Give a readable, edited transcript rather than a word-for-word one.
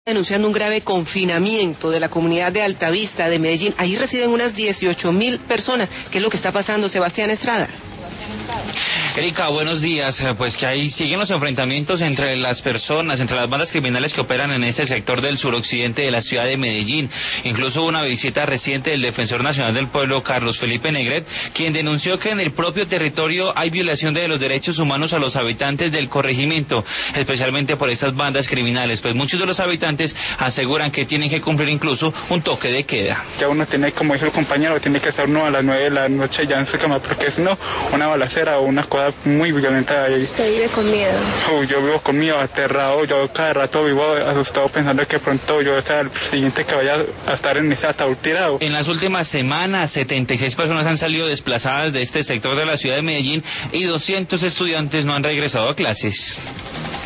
denunciando un grave confinamiento de la comunidad de Altavista de Medellín. Ahí residen unas 18.000 personas. ¿Qué es lo que está pasando, Sebastián Estrada? Erika, buenos días. Pues que ahí siguen los enfrentamientos entre las personas, entre las bandas criminales que operan en este sector del suroccidente de la ciudad de Medellín. Incluso hubo una visita reciente del Defensor Nacional del Pueblo, Carlos Felipe Negret, quien denunció que en el propio territorio hay violación de los derechos humanos a los habitantes del corregimiento, especialmente por estas bandas criminales. Pues muchos de los habitantes aseguran que tienen que cumplir incluso un toque de queda. Ya uno tiene, como dijo el compañero, tiene que estar uno a las 9 de la noche ya en su cama, porque si no, una balacera o una cosa muy violenta ahí. ¿Usted vive con miedo? Yo vivo con miedo, aterrado, yo cada rato vivo asustado pensando que pronto yo sea el siguiente que vaya a estar en ese ataúd tirado. En las últimas semanas, 76 personas han salido desplazadas de este sector de la ciudad de Medellín y 200 estudiantes no han regresado a clases.